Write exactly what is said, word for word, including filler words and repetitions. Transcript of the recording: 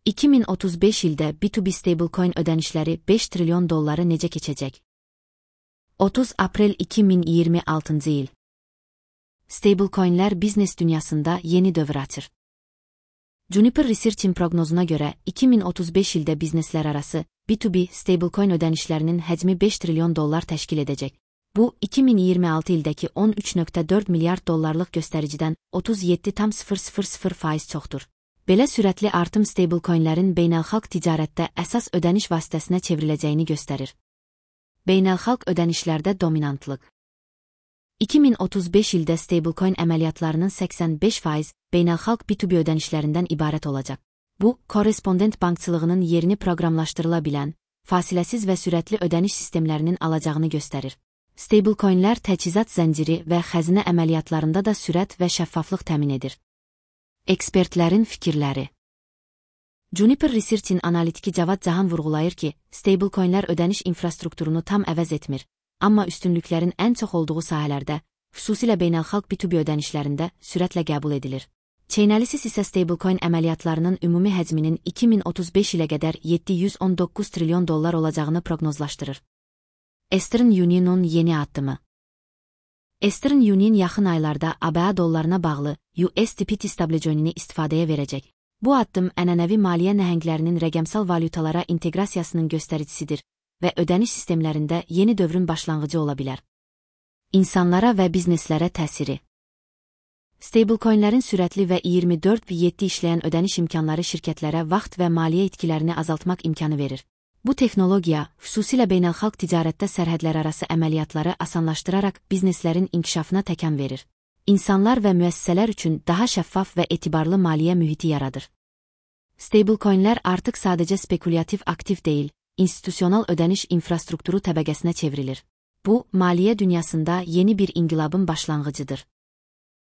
iki min otuz beş ildə B iki B stablecoin ödənişləri beş trilyon dolları necə keçəcək? otuz aprel iki min iyirmi altıncı il. Stablecoinlər biznes dünyasında yeni dövr açır. Juniper Research'in proqnozuna görə iki min otuz beş ildə bizneslər arası B iki B stablecoin ödənişlərinin həcmi beş trilyon dollar təşkil edəcək. Bu, iki min iyirmi altı ildəki on üç nöqtə dörd milyard dollarlıq göstəricidən otuz yeddi tam sıfır sıfır sıfır faiz çoxdur. Belə sürətli artım stablecoinlərin beynəlxalq ticarətdə əsas ödəniş vasitəsinə çevriləcəyini göstərir. Beynəlxalq ödənişlərdə dominantlıq. iki min otuz beş ildə stablecoin əməliyyatlarının səksən beş faiz beynəlxalq B iki B ödənişlərindən ibarət olacaq. Bu, korrespondent bankçılığının yerini proqramlaşdırıla bilən, fasiləsiz və sürətli ödəniş sistemlərinin alacağını göstərir. Stablecoinlər təchizat zənciri və xəzinə əməliyyatlarında da sürət və şəffaflıq təmin edir. Ekspertlərin fikirləri. Juniper Research'in analitiki Cavad Cahan vurğulayır ki, stablecoinlər ödəniş infrastrukturunu tam əvəz etmir, amma üstünlüklərin ən çox olduğu sahələrdə, xüsusilə beynəlxalq B iki B ödənişlərində sürətlə qəbul edilir. Chainalysis isə stablecoin əməliyyatlarının ümumi həcminin iki min otuz beş ilə qədər yeddi yüz on doqquz trilyon dollar olacağını proqnozlaşdırır. Western Union'un yeni addımı. Western Union yaxın aylarda A B A dollarına bağlı U S D P stablecoinini istifadəyə verəcək. Bu addım ənənəvi maliyyə nəhənglərinin rəqəmsal valyutalara inteqrasiyasının göstəricisidir və ödəniş sistemlərində yeni dövrün başlanğıcı ola bilər. İnsanlara və bizneslərə təsiri. Stablecoinlərin sürətli və iyirmi dörd yeddi işləyən ödəniş imkanları şirkətlərə vaxt və maliyyə itkilərini azaltmaq imkanı verir. Bu texnologiya, xüsusilə beynəlxalq ticarətdə sərhədlərarası əməliyyatları asanlaşdıraraq bizneslərin inkişafına təkan verir. İnsanlar və müəssisələr üçün daha şəffaf və etibarlı maliyyə mühiti yaradır. Stablecoinlər artıq sadəcə spekulyativ aktiv deyil, institusional ödəniş infrastrukturu təbəqəsinə çevrilir. Bu, maliyyə dünyasında yeni bir inqilabın başlanğıcıdır.